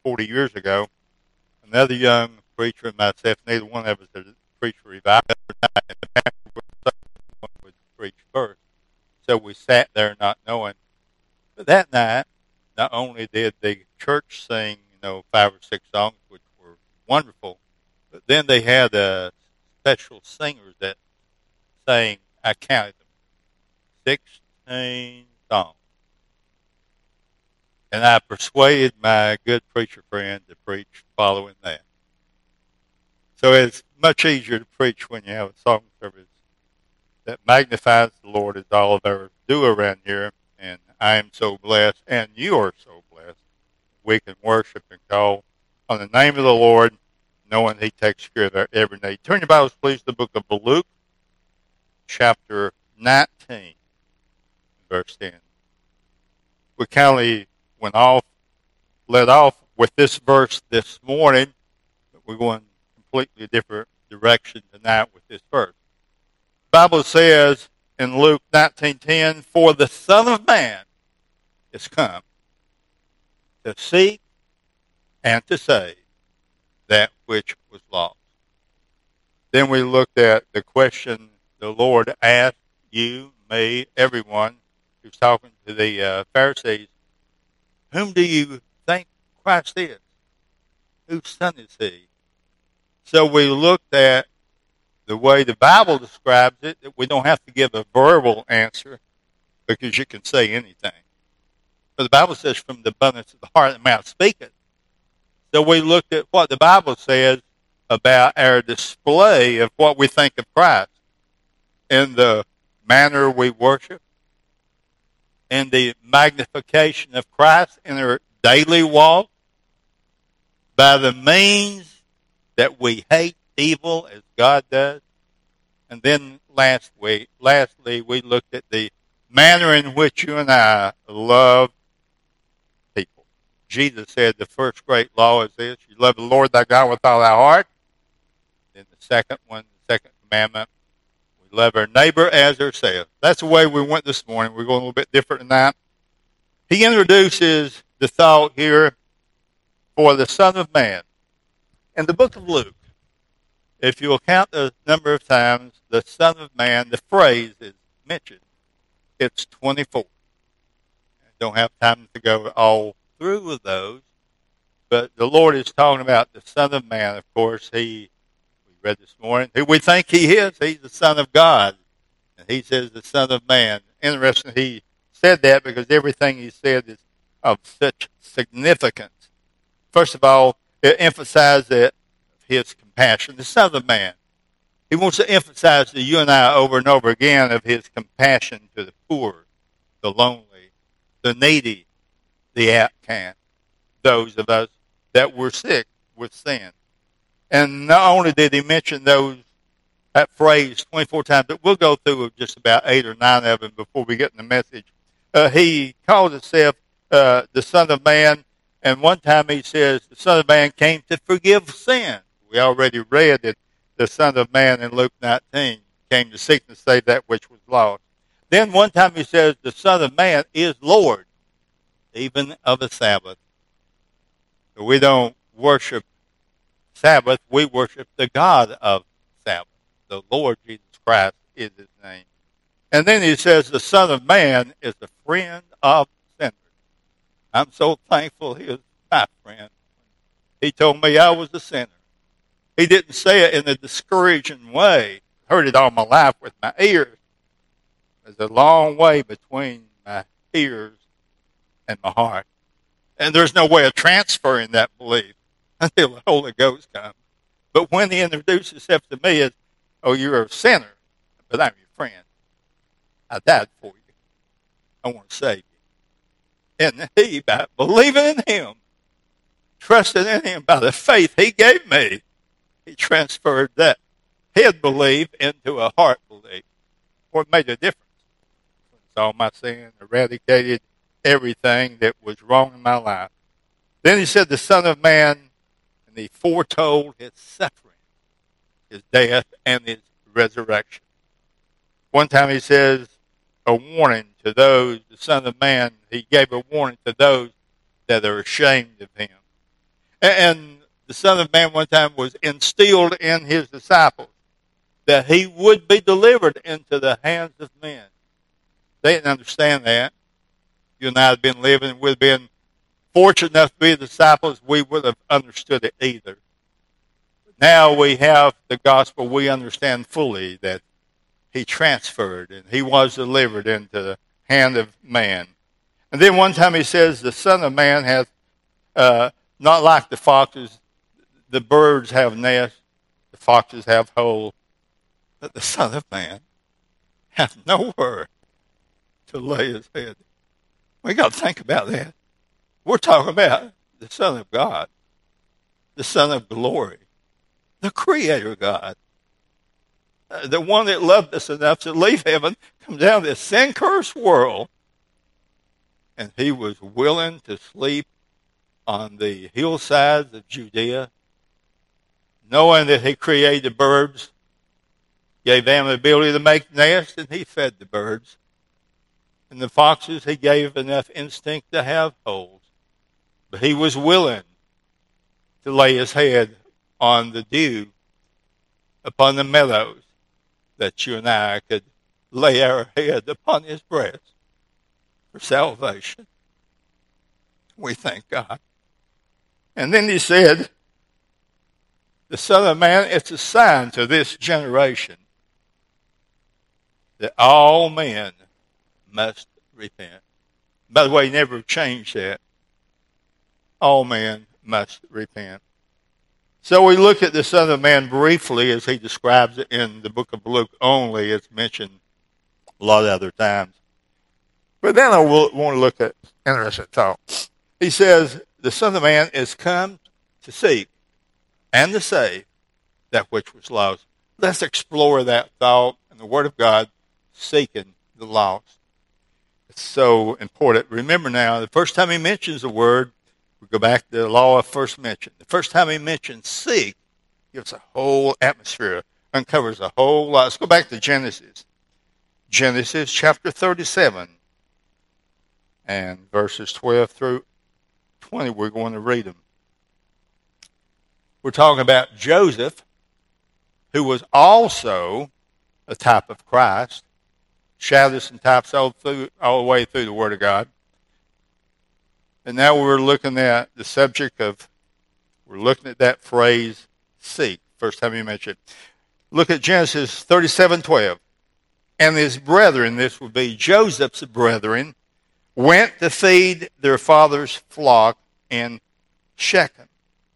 40 years ago, another young preacher and myself, neither one of us had preached revival night, and the pastor would preach first. So we sat there not knowing. But that night, not only did the church sing, 5 or 6 songs, which were wonderful, but then they had special singers that sang, I counted them, 16 songs. And I persuaded my good preacher friend to preach following that. So it's much easier to preach when you have a song service that magnifies the Lord, as all of ours do around here. And I am so blessed, and you are so blessed. We can worship and call on the name of the Lord, knowing He takes care of our every need. Turn your Bibles, please, to the book of Luke, chapter 19, verse 10. We kindly led off with this verse this morning, but we're going completely different direction tonight with this verse. The Bible says in Luke 19:10, "For the Son of Man is come to seek and to save that which was lost." Then we looked at the question the Lord asked you, me, everyone who's talking to the Pharisees, whom do you think Christ is? Whose son is He? So we looked at the way the Bible describes it, that we don't have to give a verbal answer because you can say anything. But the Bible says from the abundance of the heart the mouth speaketh. So we looked at what the Bible says about our display of what we think of Christ in the manner we worship, in the magnification of Christ in our daily walk, by the means that we hate evil as God does. And then lastly, we looked at the manner in which you and I love people. Jesus said the first great law is this: you love the Lord thy God with all thy heart. Then the second one, the second commandment, we love our neighbor as ourselves. That's the way we went this morning. We're going a little bit different than that. He introduces the thought here, for the Son of Man. In the book of Luke, if you will count the number of times the Son of Man, the phrase is mentioned, it's 24. I don't have time to go all through with those, but the Lord is talking about the Son of Man. Of course, we read this morning, who we think He is. He's the Son of God, and He says the Son of Man. Interesting, He said that because everything He said is of such significance. First of all, it emphasized that His compassion, the Son of Man. He wants to emphasize to you and I over and over again of His compassion to the poor, the lonely, the needy, the outcast, those of us that were sick with sin. And not only did He mention that phrase 24 times, but we'll go through just about 8 or 9 of them before we get in the message. He calls Himself the Son of Man. And one time He says the Son of Man came to forgive sin. We already read that the Son of Man in Luke 19 came to seek and save that which was lost. Then one time He says the Son of Man is Lord, even of the Sabbath. So we don't worship Sabbath, we worship the God of Sabbath. The Lord Jesus Christ is His name. And then He says the Son of Man is the friend of sinners. I'm so thankful He is my friend. He told me I was a sinner. He didn't say it in a discouraging way. I heard it all my life with my ears. There's a long way between my ears and my heart. And there's no way of transferring that belief until the Holy Ghost comes. But when He introduced Himself to me as, oh, you're a sinner, but I'm your friend. I died for you. I want to save you. And He, by believing in Him, trusting in Him by the faith He gave me, He transferred that head belief into a heart belief. What made a difference? All my sin, eradicated everything that was wrong in my life. Then He said the Son of Man, and He foretold His suffering, His death, and His resurrection. One time He says a warning to those, the Son of Man, He gave a warning to those that are ashamed of Him. And the Son of Man one time was instilled in his disciples that he would be delivered into the hands of men. They didn't understand that. You and I had been living, we'd been fortunate enough to be disciples, we would have understood it either. Now we have the gospel, we understand fully that he transferred and he was delivered into the hand of man. And then one time he says, the Son of Man has, not like the foxes, the birds have nests, the foxes have holes, but the Son of Man has nowhere to lay his head. We got to think about that. We're talking about the Son of God, the Son of glory, the Creator God, the one that loved us enough to leave heaven, come down to this sin-cursed world, and he was willing to sleep on the hillsides of Judea, knowing that he created the birds, gave them the ability to make nests, and he fed the birds. And the foxes, he gave enough instinct to have holes. But he was willing to lay his head on the dew upon the meadows, that you and I could lay our head upon his breast for salvation. We thank God. And then he said, the Son of Man, it's a sign to this generation that all men must repent. By the way, he never changed that. All men must repent. So we look at the Son of Man briefly as he describes it in the book of Luke only. It's mentioned a lot of other times. But then I want to look at interesting thought. He says, the Son of Man is come to seek and to save that which was lost. Let's explore that thought in the Word of God, seeking the lost. It's so important. Remember now, the first time he mentions the word, we go back to the law of first mention. The first time he mentions seek, gives a whole atmosphere, uncovers a whole lot. Let's go back to Genesis. Genesis chapter 37 and verses 12 through 20. We're going to read them. We're talking about Joseph, who was also a type of Christ. Shadows and types all the way through the Word of God. And now we're looking at the subject of, we're looking at that phrase, seek. First time you mentioned it. Look at Genesis 37:12. And his brethren, this would be Joseph's brethren, went to feed their father's flock in Shechem.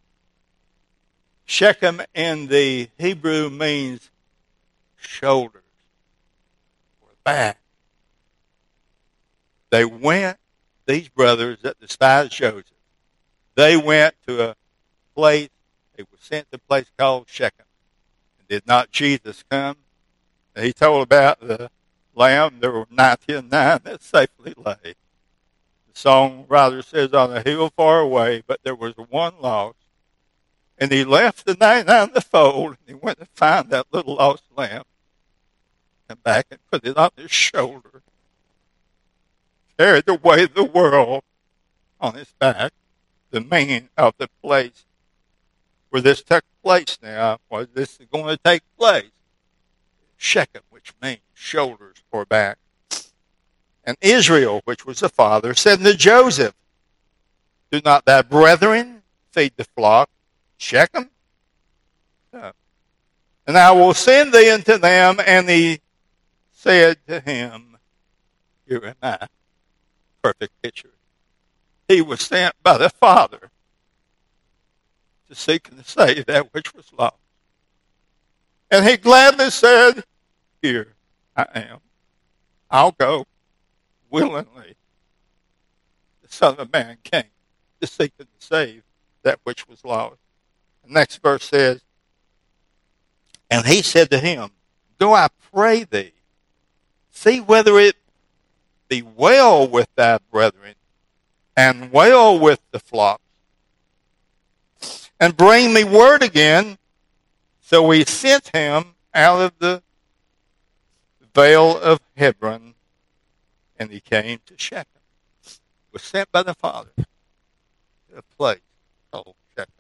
Shechem in the Hebrew means shoulders or back. They went, these brothers that despised Joseph, they went to a place, they were sent to a place called Shechem. And did not Jesus come? And he told about the lamb, there were 99 that safely lay. The songwriter says, on a hill far away, but there was one lost. And he left the 99 in the fold, and he went to find that little lost lamb, and back and put it on his shoulder. Carried the weight of the world on his back. The meaning of the place where this took place now, where this is going to take place. Shechem, which means shoulders or back. And Israel, which was the father, said to Joseph, do not thy brethren feed the flock? Shechem? No. And I will send thee unto them. And he said to him, here am I. Perfect picture. He was sent by the Father to seek and to save that which was lost. And he gladly said, here I am. I'll go willingly. The Son of Man came to seek and to save that which was lost. The next verse says, and he said to him, go, I pray thee, see whether it be well with thy brethren, and well with the flocks, and bring me word again. So we sent him out of the vale of Hebron, and he came to Shechem. Was sent by the Father to a place called Shechem.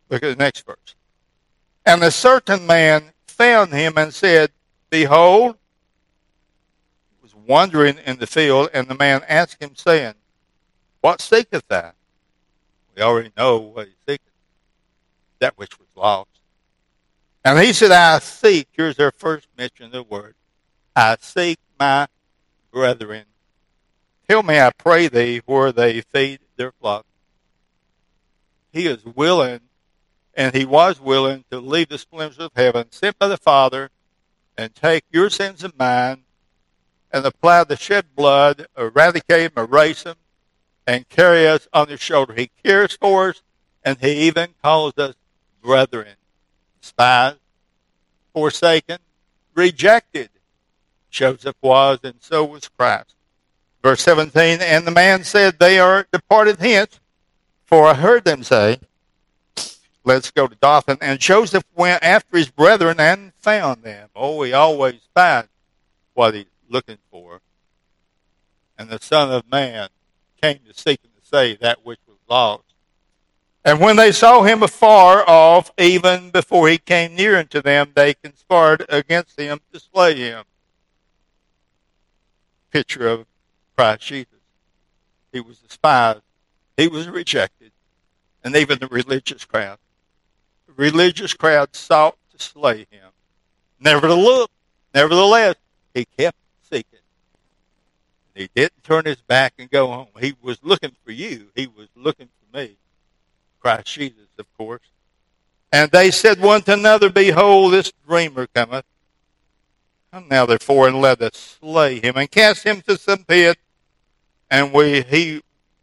Look at the next verse. And a certain man found him and said, Behold, he was wandering in the field, and the man asked him, saying, What seeketh thou? We already know what he seeketh, that which was lost. And he said, I seek, here's their first mention of the word, I seek my brethren. Tell me, I pray thee, where they feed their flock. He is willing, and he was willing to leave the splendors of heaven, sent by the Father, and take your sins and mine, and apply the shed blood, eradicate them, erase them, and carry us on his shoulder. He cares for us, and he even calls us brethren. Despised, forsaken, rejected. Joseph was, and so was Christ. Verse 17, and the man said, They are departed hence, for I heard them say, Let's go to Dothan. And Joseph went after his brethren and found them. Oh, he always finds what he's looking for. And the Son of Man came to seek and to save that which was lost. And when they saw him afar off, even before he came near unto them, they conspired against him to slay him. Picture of Christ Jesus. He was despised. He was rejected. And even the religious crowd. The religious crowd sought to slay him. Nevertheless, he kept seeking. He didn't turn his back and go home. He was looking for you. He was looking for me. Christ Jesus, of course. And they said one to another, Behold, this dreamer cometh. Come now, therefore, and let us slay him, and cast him to some pit, and we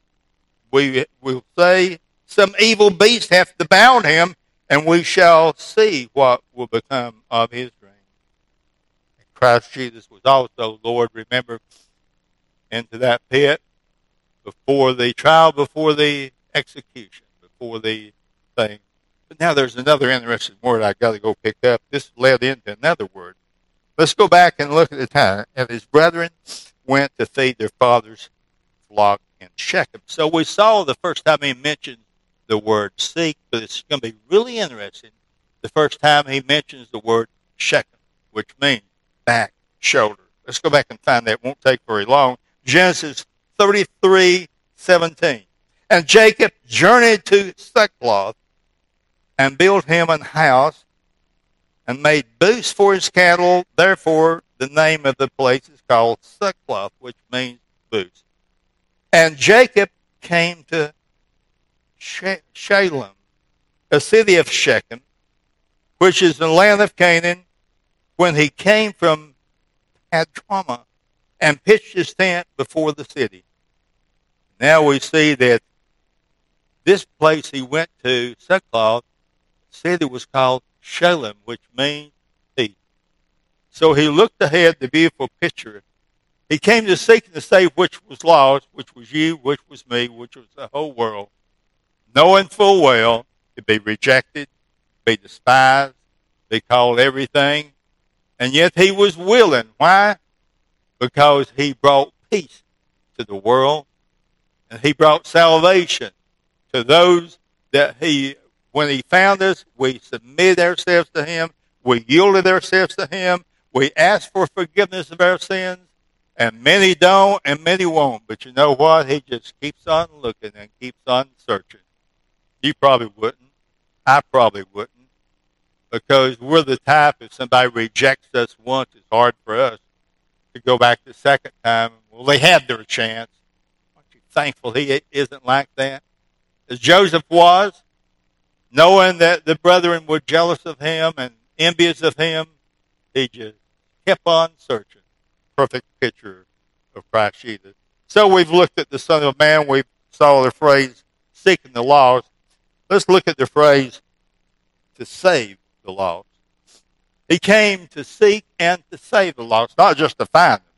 will say, Some evil beast hath devoured him, and we shall see what will become of his dream. And Christ Jesus was also, Lord, remember, into that pit before the trial, before the execution, before the thing. But now there's another interesting word I got to go pick up. This led into another word. Let's go back and look at the time. And his brethren went to feed their father's flock in Shechem. So we saw the first time he mentioned the word seek, but it's going to be really interesting the first time he mentions the word Shechem, which means back, shoulder. Let's go back and find that. It won't take very long. Genesis 33:17. And Jacob journeyed to Succoth and built him an house and made booths for his cattle. Therefore, the name of the place is called Succoth, which means booths. And Jacob came to Shalem, a city of Shechem, which is the land of Canaan, when he came from Padrama and pitched his tent before the city. Now we see that this place he went to, Succoth, the city was called Shalem, which means peace. So he looked ahead, the beautiful picture. He came to seek and to save which was lost, which was you, which was me, which was the whole world, knowing full well to be rejected, be despised, be called everything, and yet he was willing. Why? Because he brought peace to the world, and he brought salvation to those that when he found us, we submitted ourselves to him, we yielded ourselves to him, we asked for forgiveness of our sins, and many don't and many won't. But you know what? He just keeps on looking and keeps on searching. You probably wouldn't. I probably wouldn't. Because we're the type, if somebody rejects us once, it's hard for us to go back the second time. Well, they had their chance. Aren't you thankful he isn't like that? As Joseph was, knowing that the brethren were jealous of him and envious of him, he just kept on searching. Perfect picture of Christ Jesus. So we've looked at the Son of Man. We saw the phrase, seeking the lost. Let's look at the phrase, to save the lost. He came to seek and to save the lost, not just to find them,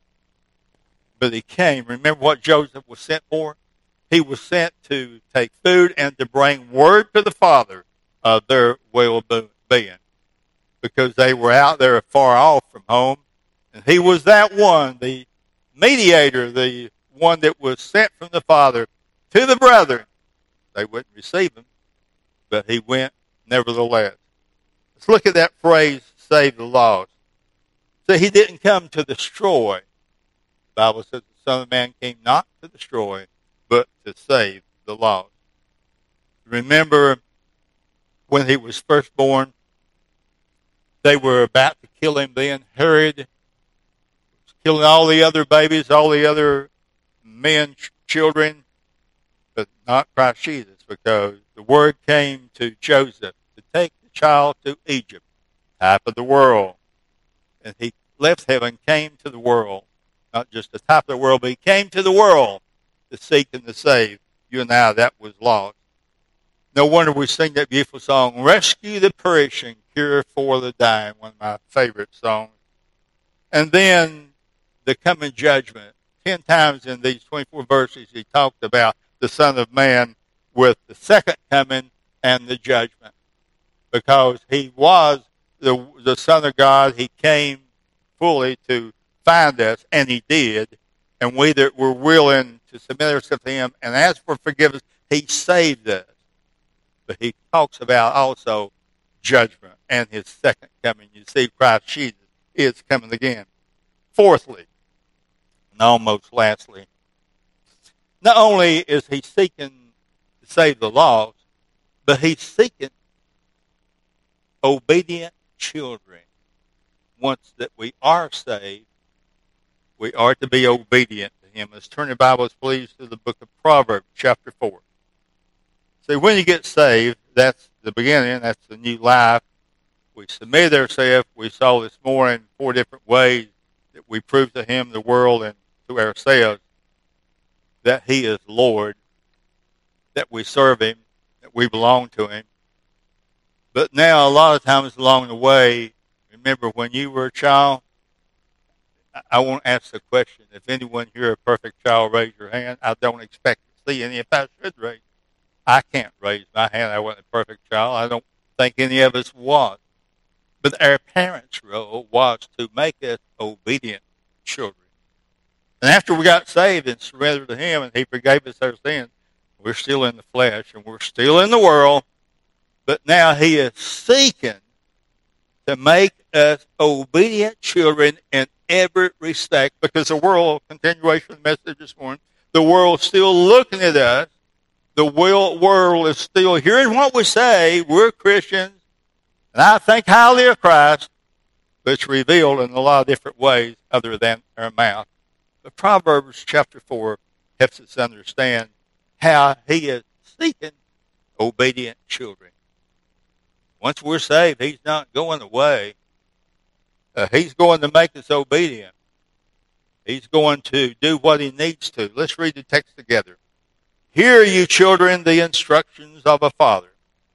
but he came. Remember what Joseph was sent for? He was sent to take food and to bring word to the Father of their well-being, because they were out there far off from home. And he was that one, the mediator, the one that was sent from the Father to the brethren. They wouldn't receive him, but he went nevertheless. Let's look at that phrase, save the lost. So he didn't come to destroy. The Bible says the Son of Man came not to destroy, but to save the lost. Remember when he was first born, they were about to kill him then. Herod was killing all the other babies, all the other men, children, but not Christ Jesus, because the word came to Joseph to take the child to Egypt, type of the world. And he left heaven, came to the world, not just the type of the world, but he came to the world to seek and to save you and I that was lost. No wonder we sing that beautiful song, Rescue the Perishing, Cure for the Dying, one of my favorite songs. And then the coming judgment. 10 times in these 24 verses he talked about the Son of Man with the second coming and the judgment. Because he was the Son of God, he came fully to find us, and he did. And we that were willing to submit ourselves to him and ask for forgiveness, he saved us. But he talks about also judgment and his second coming. You see, Christ Jesus is coming again. Fourthly, and almost lastly, not only is he seeking to save the lost, but he's seeking obedient children. Once that we are saved, we are to be obedient to him. Let's turn your Bibles, please, to the book of Proverbs, chapter 4. See, when you get saved, that's the beginning, that's the new life. We submit ourselves. We saw this morning 4 different ways that we prove to him, the world, and to ourselves that he is Lord, that we serve him, that we belong to him. But now, a lot of times along the way, remember when you were a child, I won't ask the question. If anyone here a perfect child, raise your hand. I don't expect to see any. If I should raise, I can't raise my hand. I wasn't a perfect child. I don't think any of us was. But our parents' role was to make us obedient children. And after we got saved and surrendered to him and he forgave us our sins, we're still in the flesh and we're still in the world. But now he is seeking to make us obedient children in every respect, because the world, continuation of the message this morning, the world's still looking at us. The world is still hearing what we say. We're Christians, and I think highly of Christ, but it's revealed in a lot of different ways other than our mouth. But Proverbs chapter 4 helps us understand how he is seeking obedient children. Once we're saved, he's not going away. He's going to make us obedient. He's going to do what he needs to. Let's read the text together. Hear, you children, the instructions of a father,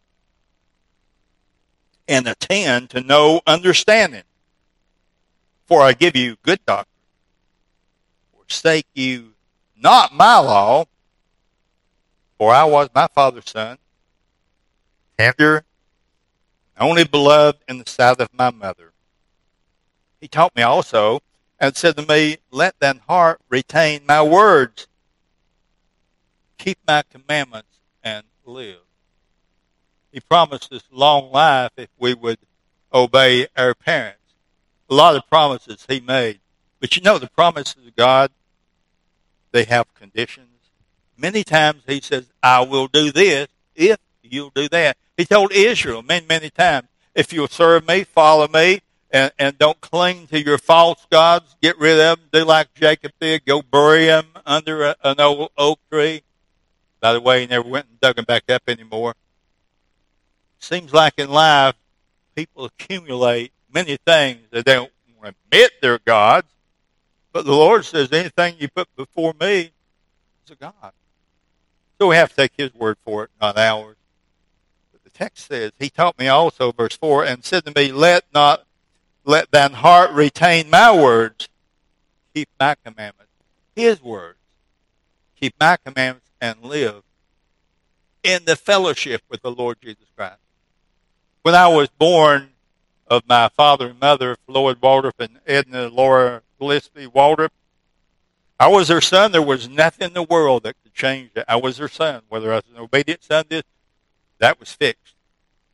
and attend to know understanding. For I give you good doctrine. Forsake you not my law, for I was my father's son, tender, only beloved in the sight of my mother. He taught me also, and said to me, let thine heart retain my words. Keep my commandments and live. He promised us long life if we would obey our parents. A lot of promises he made. But you know the promises of God, they have conditions. Many times he says, I will do this if you'll do that. He told Israel many times, if you'll serve me, follow me, and don't cling to your false gods, get rid of them, do like Jacob did, go bury them under an old oak tree. By the way, he never went and dug them back up anymore. Seems like in life, people accumulate many things that they don't want to admit they're gods. But the Lord says, anything you put before me is a God. So we have to take his word for it, not ours. But the text says, he taught me also, verse 4, and said to me, let thine heart retain my words. Keep my commandments. His words. Keep my commandments and live in the fellowship with the Lord Jesus Christ. When I was born of my father and mother, Floyd Waldrop and Edna Laura Gillespie Waldrop, I was their son. There was nothing in the world that could change that. I was their son. Whether I was an obedient son, that was fixed.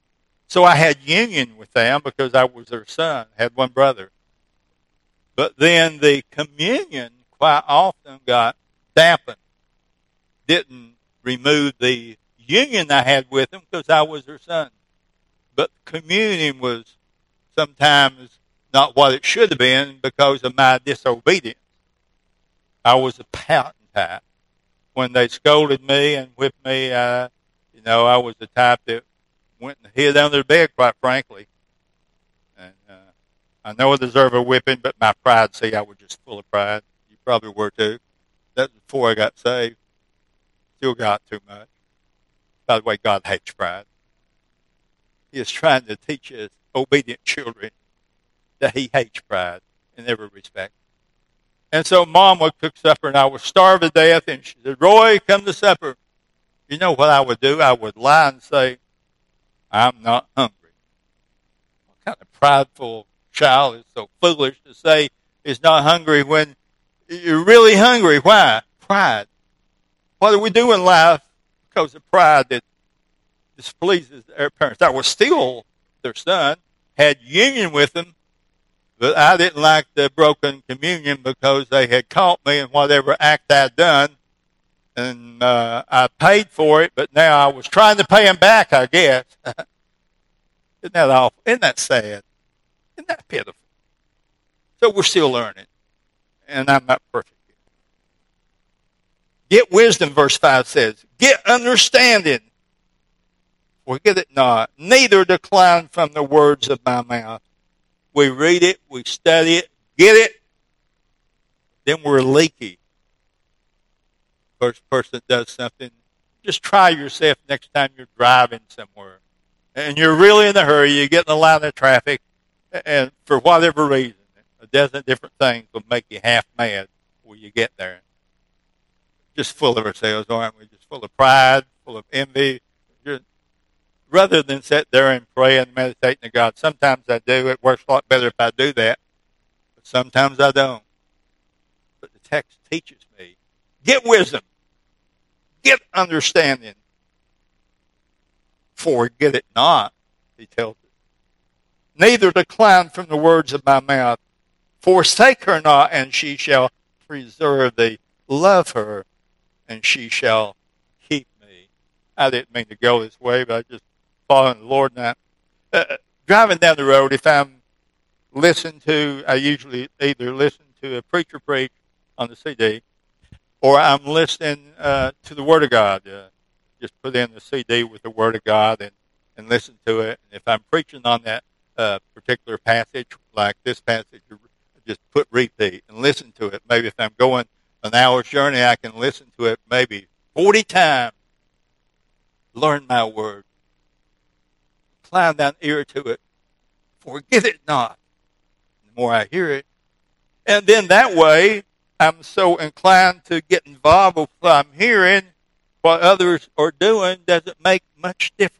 So I had union with them because I was their son, had one brother. But then the communion quite often got dampened. Didn't remove the union I had with them because I was their son. But communion was sometimes not what it should have been because of my disobedience. I was a pouting type. When they scolded me and whipped me, I was the type that went and hid under the bed, quite frankly. And I know I deserve a whipping, but my pride, see, I was just full of pride. You probably were too. That was before I got saved. Still got too much. By the way, God hates pride. He is trying to teach his obedient children that he hates pride in every respect. And so Mom would cook supper, and I was starved to death, and she said, Roy, come to supper. You know what I would do? I would lie and say, I'm not hungry. What kind of prideful child is so foolish to say he's not hungry when you're really hungry? Why? Pride. What do we do in life because of pride that displeases their parents? I was still their son, had union with them, but I didn't like the broken communion because they had caught me in whatever act I'd done, and I paid for it, but now I was trying to pay them back, I guess. Isn't that awful? Isn't that sad? Isn't that pitiful? So we're still learning, and I'm not perfect. Get wisdom, verse 5 says. Get understanding. Forget it not. Neither decline from the words of my mouth. We read it, we study it, get it, then we're leaky. First person that does something, just try yourself next time you're driving somewhere. And you're really in a hurry, you get in a line of traffic, and for whatever reason, a dozen different things will make you half mad when you get there. Just full of ourselves, aren't we? Just full of pride, full of envy. Rather than sit there and pray and meditate to God. Sometimes I do. It works a lot better if I do that. But sometimes I don't. But the text teaches me. Get wisdom. Get understanding. Forget it not, he tells us. Neither decline from the words of my mouth. Forsake her not, and she shall preserve thee. Love her, and she shall keep me. I didn't mean to go this way, but I just following the Lord now. Driving down the road, if I'm listening to, I usually either listen to a preacher preach on the CD, or I'm listening to the Word of God. Just put in the CD with the Word of God and listen to it. And if I'm preaching on that particular passage, like this passage, just put repeat and listen to it. Maybe if I'm going an hour's journey, I can listen to it maybe 40 times. Learn my Word. Incline thine ear to it. Forget it not. The more I hear it. And then that way, I'm so inclined to get involved with what I'm hearing. What others are doing doesn't make much difference.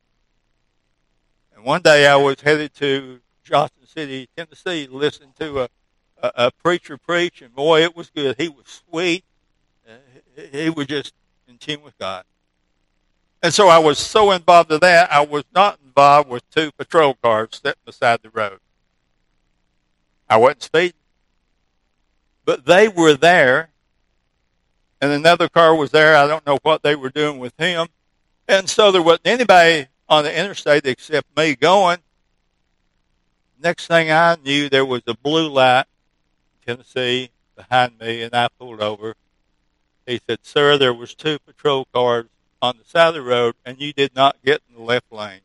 And one day I was headed to Johnson City, Tennessee, to listen to a preacher preach, and boy, it was good. He was sweet. He was just in tune with God. And so I was so involved in that, I was not involved with two patrol cars sitting beside the road. I wasn't speeding. But they were there, and another car was there. I don't know what they were doing with him. And so there wasn't anybody on the interstate except me going. Next thing I knew, there was a blue light in Tennessee behind me, and I pulled over. He said, sir, there was two patrol cars on the side of the road, and you did not get in the left lane.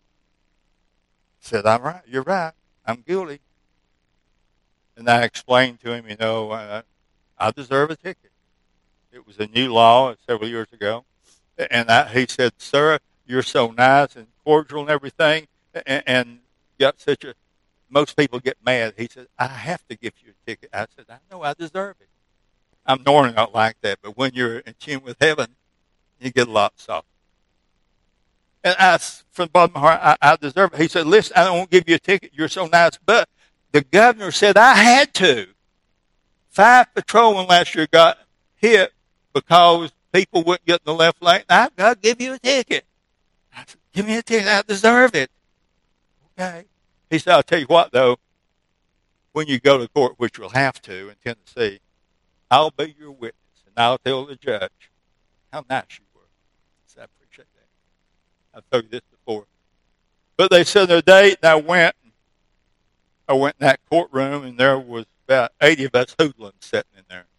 I said, I'm right. You're right. I'm guilty. And I explained to him, I deserve a ticket. It was a new law several years ago. And he said, sir, you're so nice and cordial and everything, and got such a, most people get mad. He said, I have to give you a ticket. I said, I know I deserve it. I'm normally not like that, but when you're in tune with heaven, you get a lot softer. And I, from the bottom of my heart, I deserve it. He said, listen, I won't give you a ticket. You're so nice. But the governor said I had to. 5 patrolmen last year got hit because people wouldn't get in the left lane. I've got to give you a ticket. I said, give me a ticket. I deserve it. okay. He said, I'll tell you what, though, when you go to court, which you'll have to in Tennessee, I'll be your witness, and I'll tell the judge how nice you were. I said, I appreciate that. I've told you this before. But they set their date, and I went in that courtroom, and there was about 80 of us hoodlums sitting in there.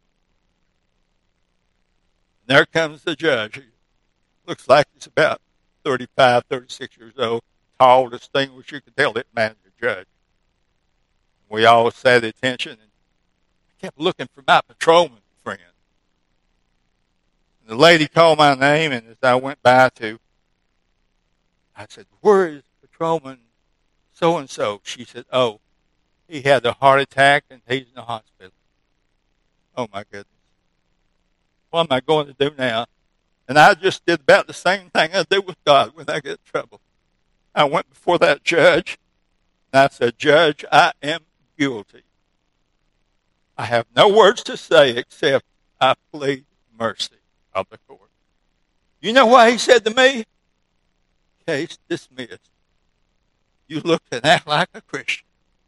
And there comes the judge. He looks like he's about 35, 36 years old, tall, distinguished. You could tell it man is a judge. We all sat at attention, and I kept looking for my patrolman friend. And the lady called my name, and as I went by I said, where is patrolman so-and-so? She said, oh, he had a heart attack, and he's in the hospital. Oh, my goodness. What am I going to do now? And I just did about the same thing I do with God when I get in trouble. I went before that judge, and I said, Judge, I am guilty. I have no words to say except I plead mercy of the court. You know what he said to me? Case dismissed. You look and act like a Christian.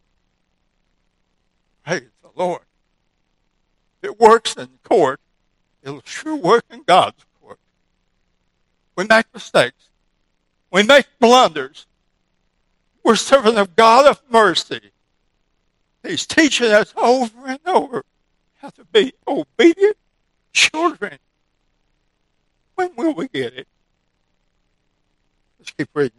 Praise the Lord. If it works in court, it'll sure work in God's court. We make mistakes. We make blunders. We're serving a God of mercy. He's teaching us over and over how to be obedient children. When will we get it? Let's keep reading.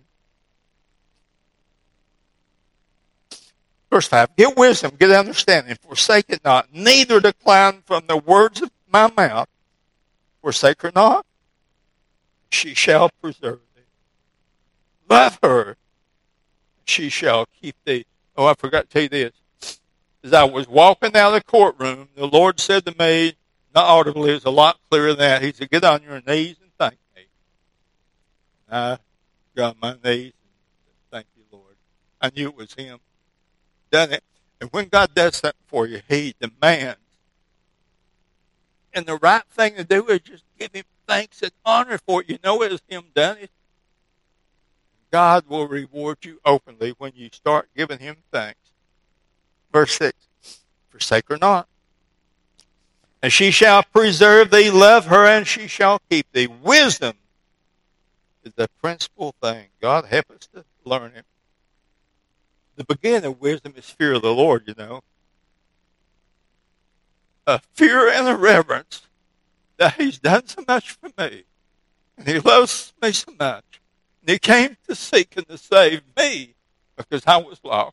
Verse 5, get wisdom, get understanding, forsake it not, neither decline from the words of my mouth. Forsake her not, she shall preserve thee. Love her, she shall keep thee. Oh, I forgot to tell you this. As I was walking out of the courtroom, the Lord said to me, not audibly, it's a lot clearer than that. He said, get on your knees and thank me. And I got on my knees and thank you, Lord. I knew it was him. Done it. And when God does something for you, he demands. And the right thing to do is just give him thanks and honor for it. You know it was him done it. God will reward you openly when you start giving him thanks. Verse 6, forsake her not. And she shall preserve thee, love her, and she shall keep thee. Wisdom is the principal thing. God help us to learn it. The beginning of wisdom is fear of the Lord, you know. A fear and a reverence that he's done so much for me. And he loves me so much. And he came to seek and to save me because I was lost.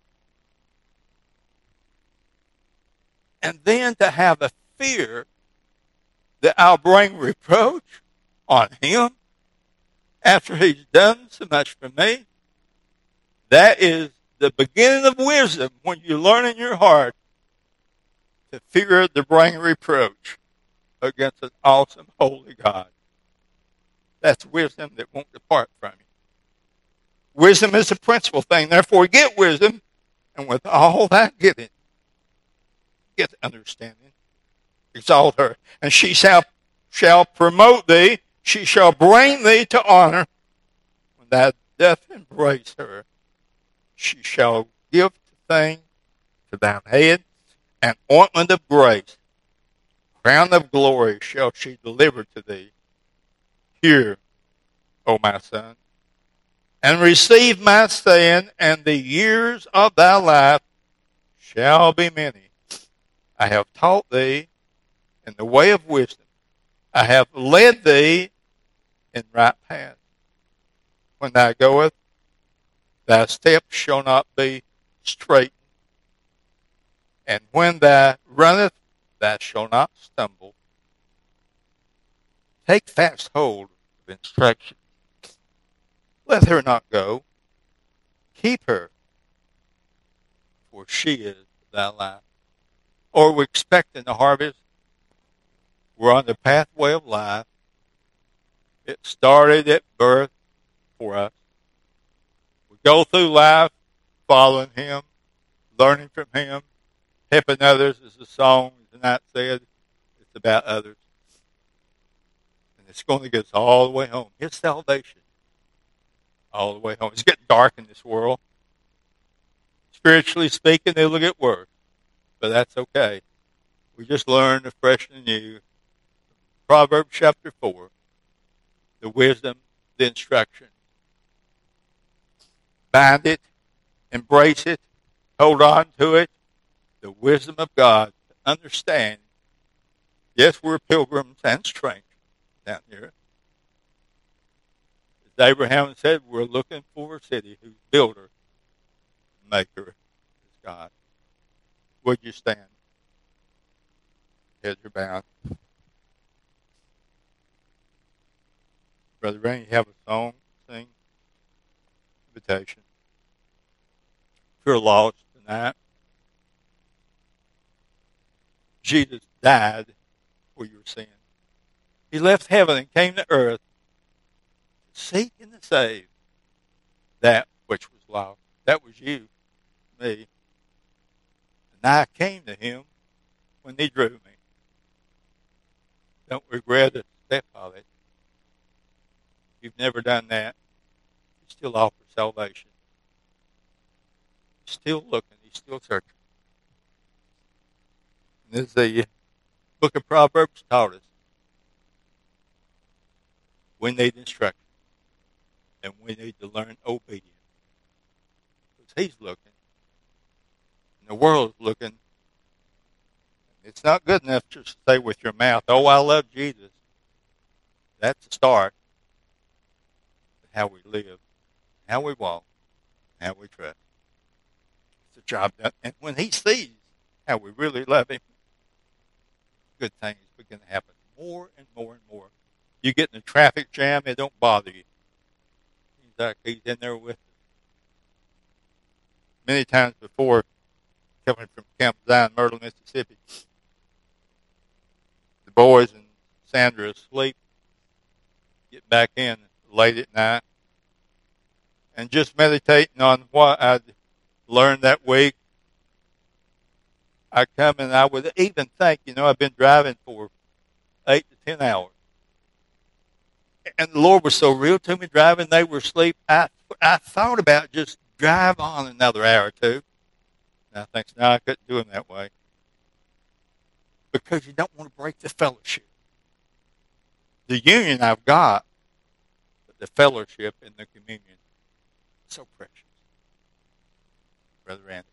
And then to have a fear that I'll bring reproach on him after he's done so much for me. That is the beginning of wisdom when you learn in your heart to fear to bring reproach against an awesome, holy God. That's wisdom that won't depart from you. Wisdom is the principal thing. Therefore, get wisdom, and with all that getting, get understanding. Exalt her, and she shall promote thee. She shall bring thee to honor. When thou dost embrace her, she shall give thing to thine head, an ointment of grace. Crown of glory shall she deliver to thee. Hear, O my son, and receive my saying, and the years of thy life shall be many. I have taught thee in the way of wisdom. I have led thee in right paths. When thou goest, thy steps shall not be straightened. And when thou runnest, thou shalt not stumble. Take fast hold of instruction. Let her not go. Keep her, for she is thy life. Or we're expecting the harvest. We're on the pathway of life. It started at birth for us. We go through life following him, learning from him, helping others, as the song tonight said. It's about others. And it's going to get us all the way home. His salvation. All the way home. It's getting dark in this world. spiritually speaking, it'll get worse. But that's okay. We just learned afresh and anew. Proverbs chapter 4, the wisdom, the instruction. Bind it, embrace it, hold on to it. The wisdom of God to understand. Yes, we're pilgrims and strangers down here. As Abraham said, we're looking for a city whose builder, maker is God. Would you stand? Heads are bowed. Brother Randy, you have a song to sing? Invitation. If you're lost tonight, Jesus died for your sin. He left heaven and came to earth to seek and to save that which was lost. That was you, me. And I came to him when he drew me. Don't regret a step of it. If you've never done that, he still offers salvation. He's still looking. He's still searching. And as the book of Proverbs taught us, we need instruction. And we need to learn obedience. Because he's looking. And the world's looking. It's not good enough just to say with your mouth, oh, I love Jesus. That's the start. But how we live, how we walk, how we trust. It's a job done. And when he sees how we really love him, good things begin to happen more and more and more. You get in a traffic jam, it don't bother you. He's in there with us. Many times before, coming from Camp Zion, Myrtle, Mississippi, the boys and Sandra asleep, get back in late at night, and just meditating on what I'd learned that week. I come and I would even think, I've been driving for 8 to 10 hours. And the Lord was so real to me driving. They were asleep. I thought about just drive on another hour or two. And I think, no, I couldn't do them that way. Because you don't want to break the fellowship. The union I've got, but the fellowship and the communion, so precious. Brother Randy.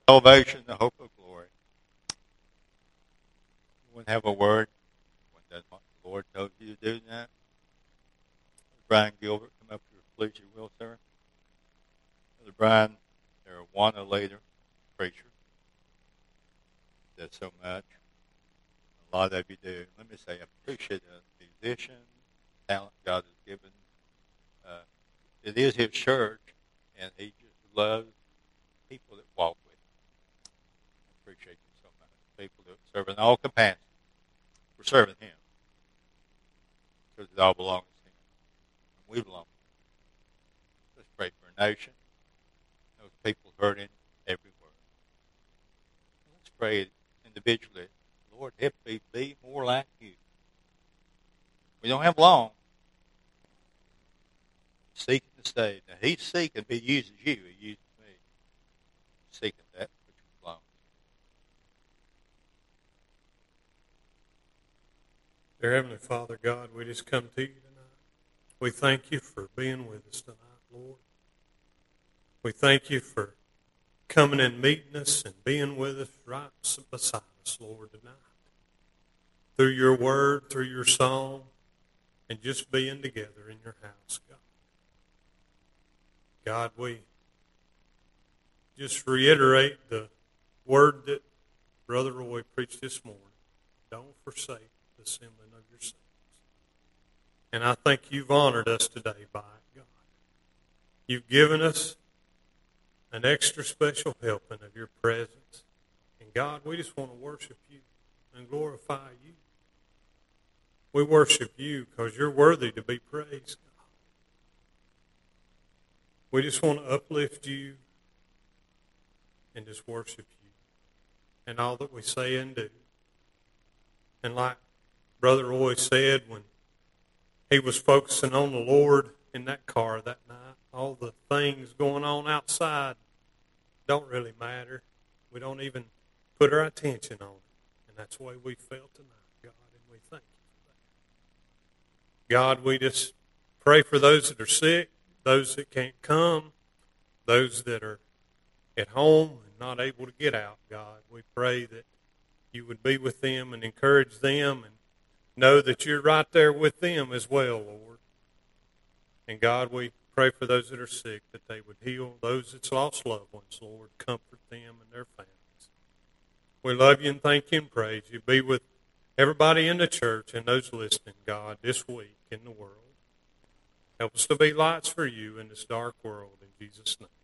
salvation, the hope of glory. You wouldn't have a word when that's what the Lord told you to do that. Brian Gilbert, come up here, please, you will, sir. Brother Brian, they're a Wanna later preacher. Does so much. A lot of you do. Let me say, I appreciate the musician, talent God has given. It is his church, and he just loves people that walk with him. I appreciate you so much. People that serve in all capacities. We're serving him. Because it all belongs to him. And we belong to him. Let's pray for a nation. Those people hurting everywhere. Let's pray individually. Lord, help me be more like you. We don't have long. Seeking to stay. Now, he's seeking, but he uses you. He uses me. Seeking that which belongs. Dear Heavenly Father, God, we just come to you tonight. We thank you for being with us tonight, Lord. We thank you for coming and meeting us and being with us right beside us, Lord, tonight. Through your word, through your song, and just being together in your house, God. God, we just reiterate the word that Brother Roy preached this morning. Don't forsake the assembling of your saints. And I think you've honored us today by it, God. You've given us an extra special helping of your presence. And God, we just want to worship you and glorify you. We worship you because you're worthy to be praised, God. We just want to uplift you and just worship you in all that we say and do. And like Brother Roy said when he was focusing on the Lord in that car that night, all the things going on outside don't really matter. We don't even put our attention on it. And that's the way we felt tonight, God, and we thank you for that. God, we just pray for those that are sick, those that can't come, those that are at home and not able to get out, God. We pray that you would be with them and encourage them and know that you're right there with them as well, Lord. And God, we pray for those that are sick, that they would heal those that's lost loved ones, Lord. Comfort them and their families. We love you and thank you and praise you. Be with everybody in the church and those listening, God, this week in the world. Help us to be lights for you in this dark world. In Jesus' name.